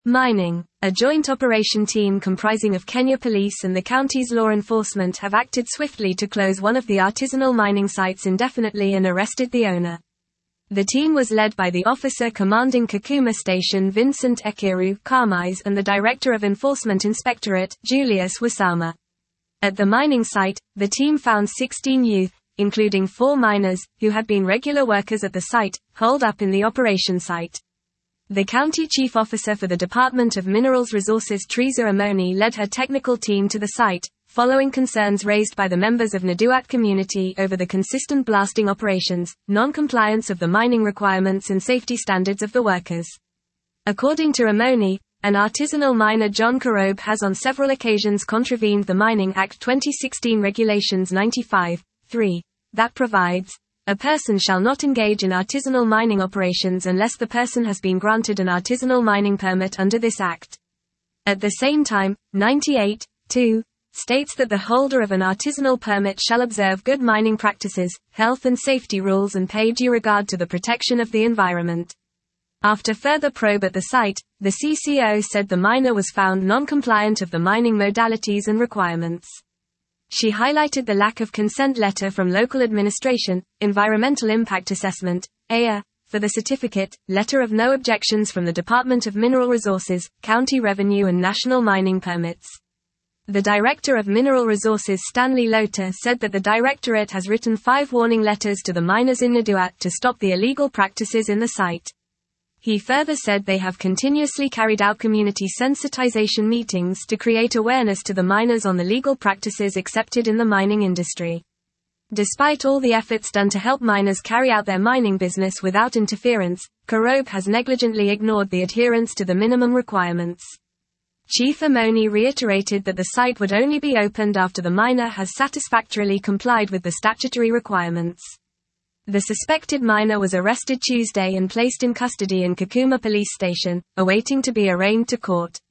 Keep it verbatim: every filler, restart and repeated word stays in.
Mining. A joint operation team comprising of Kenya Police and the county's law enforcement have acted swiftly to close one of the artisanal mining sites indefinitely and arrested the owner. The team was led by the officer commanding Kakuma Station Vincent Ekiru Karmise and the Director of Enforcement Inspectorate, Julius Wasama. At the mining site, the team found sixteen youth, including four miners, who had been regular workers at the site, holed up in the operation site. The county chief officer for the Department of Minerals Resources Teresa Amoni led her technical team to the site, following concerns raised by the members of Naduat community over the consistent blasting operations, non-compliance of the mining requirements and safety standards of the workers. According to Amoni, an artisanal miner John Karobe has on several occasions contravened the Mining Act twenty sixteen Regulations ninety-five, three, that provides, a person shall not engage in artisanal mining operations unless the person has been granted an artisanal mining permit under this act. At the same time, ninety-eight, two, states that the holder of an artisanal permit shall observe good mining practices, health and safety rules and pay due regard to the protection of the environment. After further probe at the site, the C C O said the miner was found non-compliant of the mining modalities and requirements. She highlighted the lack of consent letter from local administration, environmental impact assessment, E A, for the certificate, letter of no objections from the Department of Mineral Resources, County Revenue and National Mining Permits. The Director of Mineral Resources Stanley Lota said that the Directorate has written five warning letters to the miners in Naduat to stop the illegal practices in the site. He further said they have continuously carried out community sensitization meetings to create awareness to the miners on the legal practices accepted in the mining industry. Despite all the efforts done to help miners carry out their mining business without interference, Karobe has negligently ignored the adherence to the minimum requirements. Chief Amoni reiterated that the site would only be opened after the miner has satisfactorily complied with the statutory requirements. The suspected miner was arrested Tuesday and placed in custody in Kakuma Police Station, awaiting to be arraigned to court.